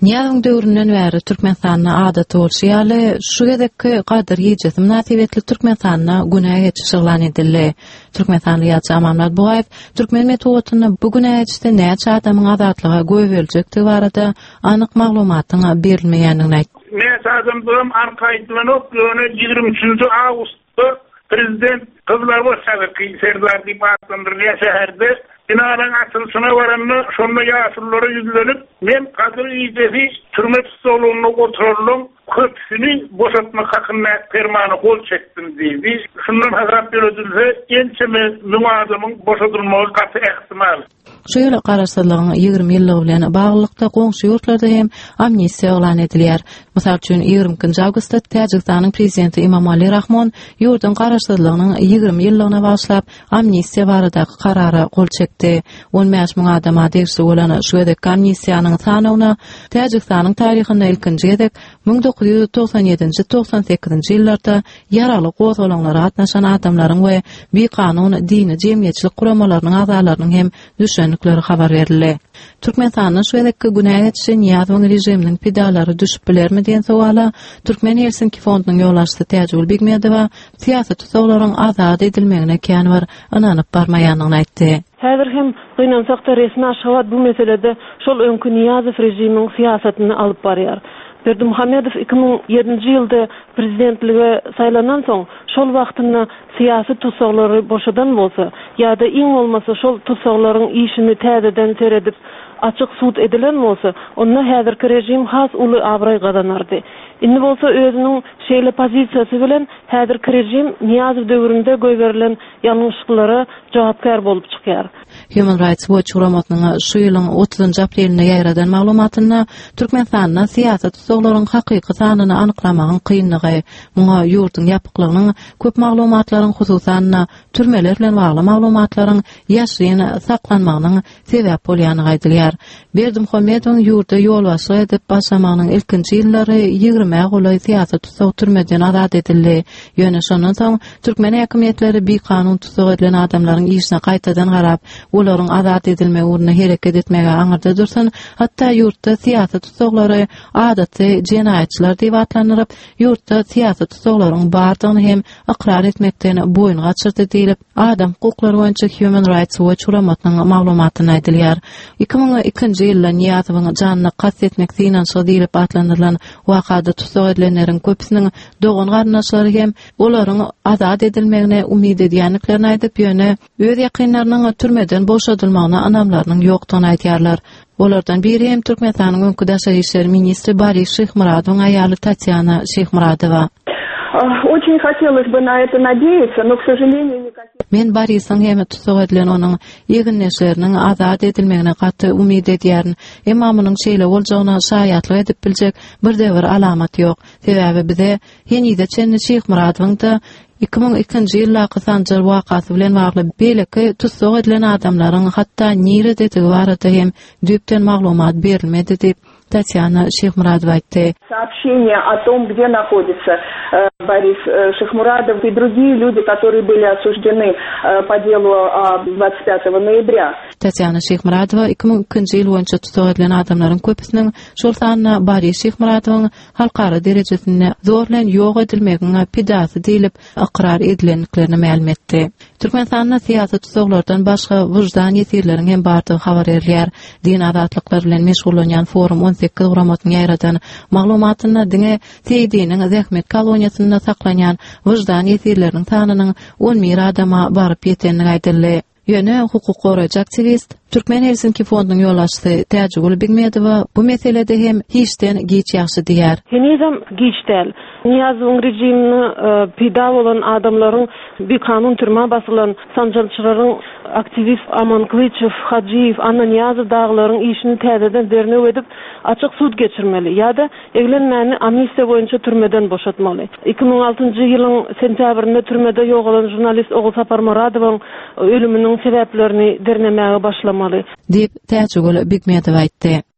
Niyazın döwründen bäri Türkmenistanyna adaty bolşy ýaly şu gedekki gadyr ýejetim münasibetli Türkmenistanyna günäge geçişiglan edildi. Türkmenistanyny ýa-jamamlar Bugaýew Türkmen metodyny bu günäge näçe adamyň azatlyga göweljekdi barada anyk maglumatyň berilmeýändigini aýtdy. Näçe adamdyň arkaýtlanyp 23 awgustda prezident Kızlar Boşavyky Serdar Diýip şäherde binaların açılışına varanını şonda yaşlılara yüzlenip men Kadir İzesi türme tutukluluğunu kontrolüm köpsünü boşaltmak hakkında fermanı kol çektim deydi. Şundan hazap verilse ençeme müazamın boşaltılmağı katı ihtimal. Şu ýyly garaşsyzlygyň 20 ýyllygy bilen baglykda goňşy ýurtlarda hem amnestiýa elan edilýär. Mysal üçin 20 awgustda Täjikistanyň prezidenti Emomali Rahmon ýurdun garaşsyzlygynyň 20 ýyllygyna başlap amnestiýa baradaky karara kol çekdi. 15 000 adama degişli bolan şu edek amnestiýanyň sanawyna Täjikistanyň taryhynda ilkinji edek 1997-98 ýyllarda ýaraly gozgalanlara gatnaşan adamlaryň we bir kanun dini jemgyýetçilik guramalarynyň azalarynyň hem düşenlikleri habar verildi. Türkmenistanyň şu edekki günäge geçen ýazyň rejiminiň pidalary düşüp bilermi diýen sowala Türkmen Helsinki fondunyň ýoldaşçy Täjgül Bigmedowa siýasat tutuklaryň azat edilmegine kän bar ananyp barmaýanyny aýtdy. Häzir hem gynansak da resmi aşgabat bu meselede şol öňkü Niýazow rejiminiň siýasatyny alyp barýar. Berdimuhammedow 2007-nji ýylda prezidentlige saýlanan soň şol wagtyny siýasy tutsaklary boşadan bolsa ýa-da iň bolmasa şol tutsaklaryň işini täzeden seredip açyk sud edilen bolsa onda häzirki rejim has uly abray gazanardy. Indi bolsa özüniň şeýle pozisiýasy bilen häzirki rejim Niýazow döwründe göýberilen ýalňyşlyklara jogapkar bolup çykýar. Human Rights Watch guramatynyň şu ýylyň 30 aprelinde ýaýradan maglumatyna Türkmenistanyň siýasat tutsaklaryň hakyky sanyny anyklamagyň kynlygy, muňa ýurdun ýapyklygynyň köp maglumatlaryň hususan türmeler bilen bagly maglumatlaryň ýaşryn saklanmagynyň sebäp bolýanyny aýdylýar. Berdimuhammedowyň ýurda ýolbaşçylyk edip başlamagynyň ilkinji ýyllary 20 goly siýasat tutsak türmeden azat edildi. Ýöne şondan soň Türkmen häkimetleri bir kanun tutsak edilen adamlaryň işine gaýtadan garap, olaryň azat edilmegi ugruna hereket etmege aňyrda dursun, hatda ýurtda siýasat tutsaklary adaty jenaýatçylar diýip atlanýar. Ýurtda siýasat tutsaklaryň bardygyny hem ikrar etmekden boýun gaçyrdy diýilip, adam hukuklary boýunça Human Rights Watch guramatynyň maglumatyny aýdylýar. 2002-nji ýylda Niýazowyň janyny gasp etmek synançy diýilip atlanýan wakada tutsak edilenleriň köpüsiniň dogan garnaşlary hem olaryň azat edilmegine umyd edýänliklerini aýdyp ýöne öz ýakynlarynyň türmeden boşadylmagyna anamlarynyň ýokdugyny aýtýarlar. Olardan biri hem Türkmenistanyň öňkü daşary işler ministri Boris Şyхмурадовň aýaly Tatyana Şyхмурадова. Очень хотелось бы на это надеяться, но, к сожалению, никаких... Men Borisyň hem tutsak edilen onuň ýeginleşleriniň azat edilmegine gaty umyd edýärin. Emma munyň şeýle boljagyna şaýatlyk edip biljek birde bir alamat ýok. Sebäbi bize Henide çenli Şyхмурадовň da 2002-nji ýyllaky Sanjar wakasy bilen bagly beleki tutsak edilen adamlaryň hatda nirede barada hem düpden maglumat berilmedi diýip Tatyana Şyхмурадова aýtdy. Сообщение о том, где находится Борис Шихмурадов и другие люди, которые были осуждены по делу 25 ноября. Tatyana Şyхмурадова 2002-nji ýyl boýunça tutsak edilen adamlaryň köpüsiniň şol sanyna Boris Şyхмурадоwyň halkara derejesinde zor bilen ýok edilmegine pidasy diýilip ikrar edilenliklerini ma'lum etdi. Türkmenistanyň siýasat tutsaklardan başga wyjdan ýetirleriň hem bardygy habar berilýär. Din azatlyklary bilen meşgullanýan forum 18 guramatyň ýaýradan maglumatyna diňe teýdiniň zähmet koloniýasynda saklanýan wyjdan ýetirleriň sanynyň 11 adama baryp ýetenligi aýdyldy. Ýöne hukuk goraýjy aktivist Türkmen Helsinki fondunyň ýoldaşçy Täjgül Bigmedowa bu meselede hem hiçden giç ýaşy diýär. Henizem giç däl. Niýazowyň rejimini pida bolan adamlaryň bir kanun türme basylan sanjalçylaryň aktivist Aman Kılıçev, Hajiyev, Anna Niýazow daglaryň işini täzeden dernew edip açyk sud geçirmeli ýa-da eglenmäni amnestiýa boýunça türmeden boşatmaly. 2006-njy ýylyň sentýabrynda türmede ýogalan jurnalist Ogul Saparmuradowyň ölüminiň sebäplerini dernemäge başlamaly diýip Täjgül Bigmedowa aýtdy.